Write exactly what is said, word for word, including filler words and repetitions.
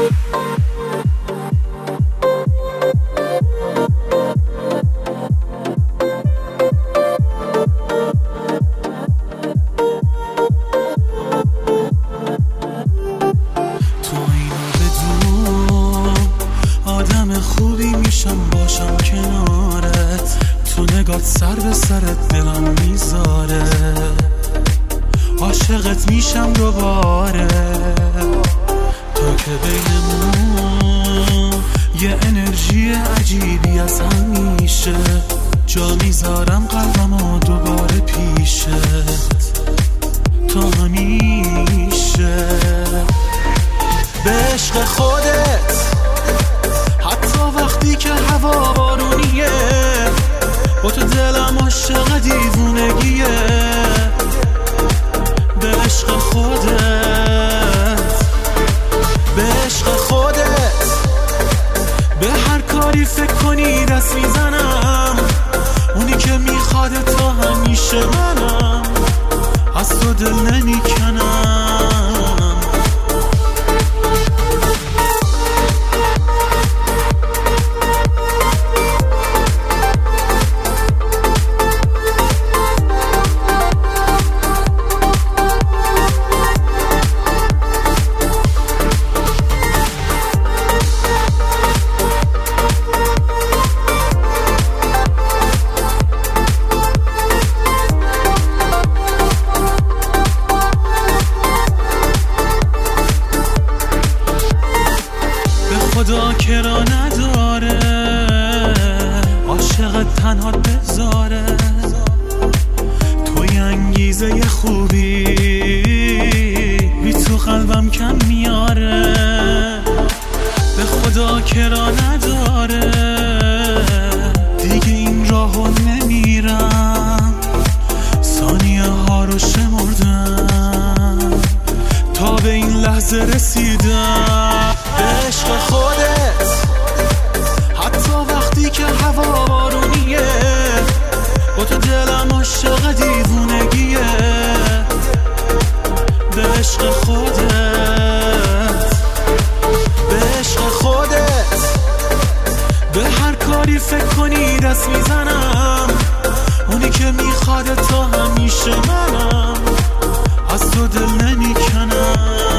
سر به سرت دلم میذاره، عاشقت میشم دوباره. تا که بینمون یه انرژی عجیبی از هم میشه، جا میذارم قلبمو دوباره پیشت تا همیشه. به عشق خودت حتی وقتی که هوا بارونیه، با تو دلم عاشق دیوونگیه. به عشق خودت، به عشق خودت، به هر کاری فکر کنی دست میزنم. اونی که میخواد تا همیشه منم، از تو دل نمیکنم. خدا کرا نداره عاشقت تنها بذاره، توی انگیزه خوبی بی تو قلبم کم میاره. به خدا کرا نداره دیگه این راهو نمیرم، ثانیه ها رو شمردم تا به این لحظه رسیدم. به عشق خودت حتی وقتی که هوا بارونیه، با تو دلم عاشق دیوونگیه. به عشق خودت، به عشق خودت، به هر کاری فکر کنی دست میزنم. اونی که میخواد تا همیشه منم، از تو دل نمیکنم.